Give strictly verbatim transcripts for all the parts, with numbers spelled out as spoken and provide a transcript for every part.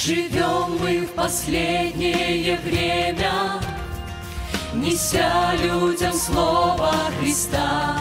Живем мы в последнее время, неся людям слово Христа.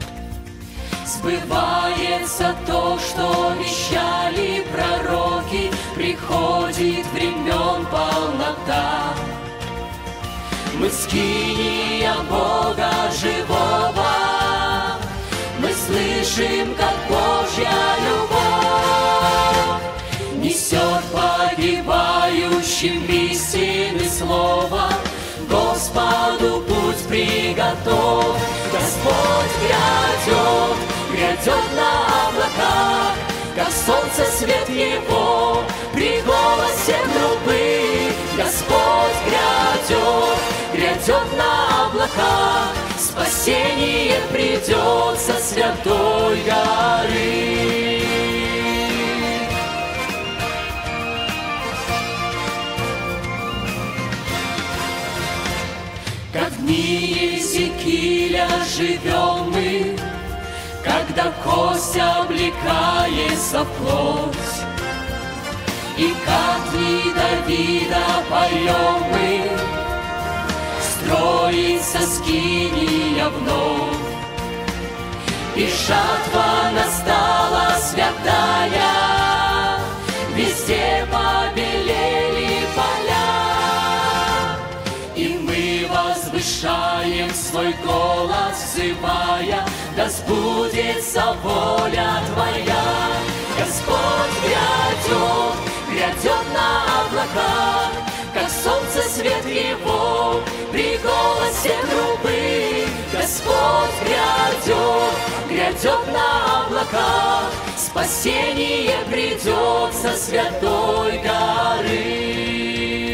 Сбывается то, что вещали пророки, приходит времен полнота. Мы скиния Бога живого, мы слышим, как Божья любовь несет погибающим истины слова. Господу путь приготовь, Господь грядет, грядет на облаках, как солнце свет Его при голосе трубы. Господь грядет, грядет на облаках, спасение придет со святой горы. Как в дни Иезекииля живем мы, когда кость облекается в плоть. И как в дни Давида поем мы, строится скиния вновь. И жатва настала святая, везде побелели поля. И мы возвышаем свой голос, взывая: да сбудется воля Твоя. Господь грядет, грядет на облаках, как солнце свет Его при голосе трубы. Господь грядет, грядет на облаках, спасение придет со святой горы.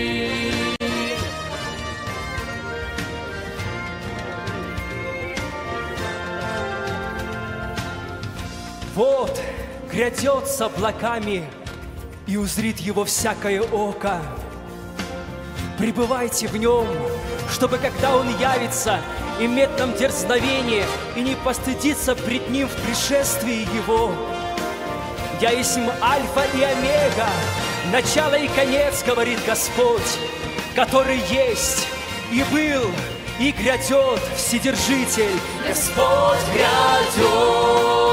Вот грядет с облаками, и узрит его всякое око. Пребывайте в нем, чтобы, когда он явится, иметь нам дерзновение и не постыдиться пред ним в пришествии его. Я есть Альфа и Омега, начало и конец, говорит Господь, который есть и был, и грядет Вседержитель. Господь грядет.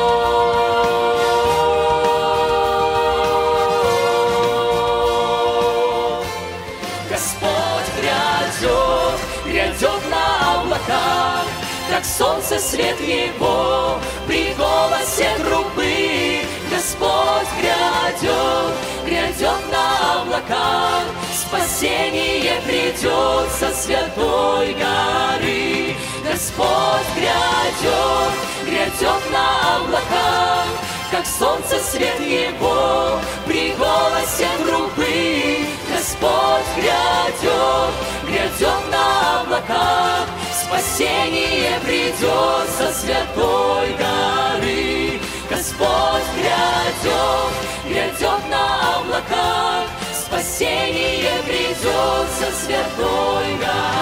Грядет на облаках, как солнце свет Его при голосе трубы. Господь грядет, грядет на облаках, спасение придет со святой горы. Господь грядет, грядет на облаках, как солнце свет Его при голосе трубы. Господь грядет, грядет на облаках, спасение придет со святой горы. Господь грядет, грядет на облаках, спасение придет со святой горы.